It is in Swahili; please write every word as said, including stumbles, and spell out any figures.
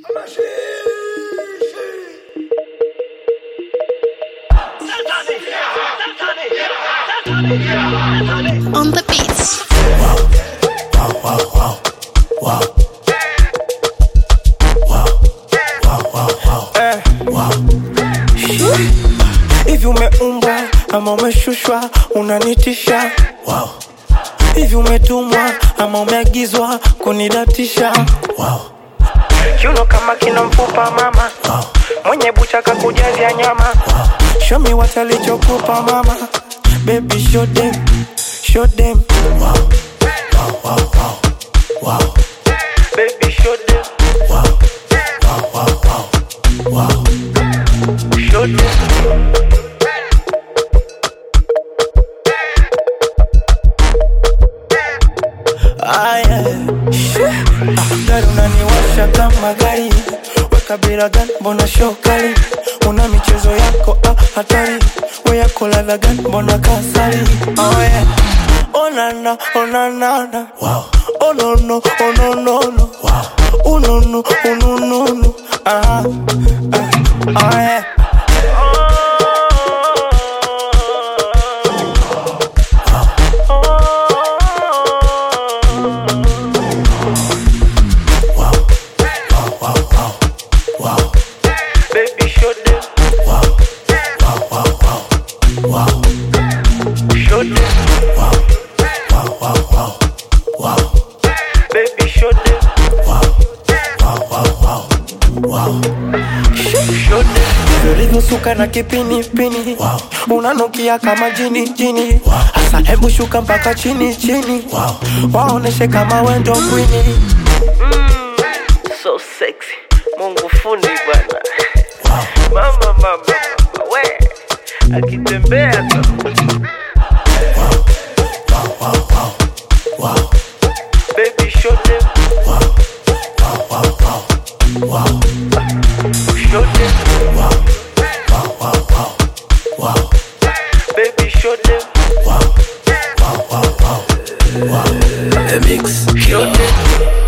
On the beats. Wow, wow, wow, wow, wow. Wow, wow, wow, wow. Eh. Wow. Hivi umeumbwa ama umeshushwa unanitisha? Wow, Hivi umetumwa ama umeagizwa kunidatisha? wow, Kiuno kama kina mfupa mama, wow, mwenye bucha kakujazia nyama. wow. Show me what alichokupa mama, baby show them, show them. Wow, wow, wow, wow, wow. Baby show them, Wow, wow, wow, wow, wow. show them. Ah, yeah. Ah, gari unaniwasha kama gari, weka bila gani mbona show kali? Una michezo yako ah, hatari, we yako ladha gani mbona kasari? Oh yeah, oh na na, oh na na na. Wow, Oh no no, oh no no no. wow, Oh no no, oh no no no. Ah, ah, oh yeah. wow, wow, wow, wow, wow. Baby show them, Wow, wow, wow, wow, wow. show them. Wow, wow, wow, wow, wow. Baby show them, Wow, wow, wow, wow, wow. show them. Ulivyosuka na kipini pini, Wow. unanukia kama jini jini. Wow. Asa hebu shuka mpaka chini chini. Wow. Waoneshe kama wendo kwini. So sexy, Mungu fundi bwana. Wow, Mama mama mama we akitembea tu. wow, wow, wow, wow. Baby show them, Wow, wow, wow, wow, wow. show them. Wow, wow, wow, wow, wow. Baby show them, Wow, wow, wow, wow, wow. The mix. show them.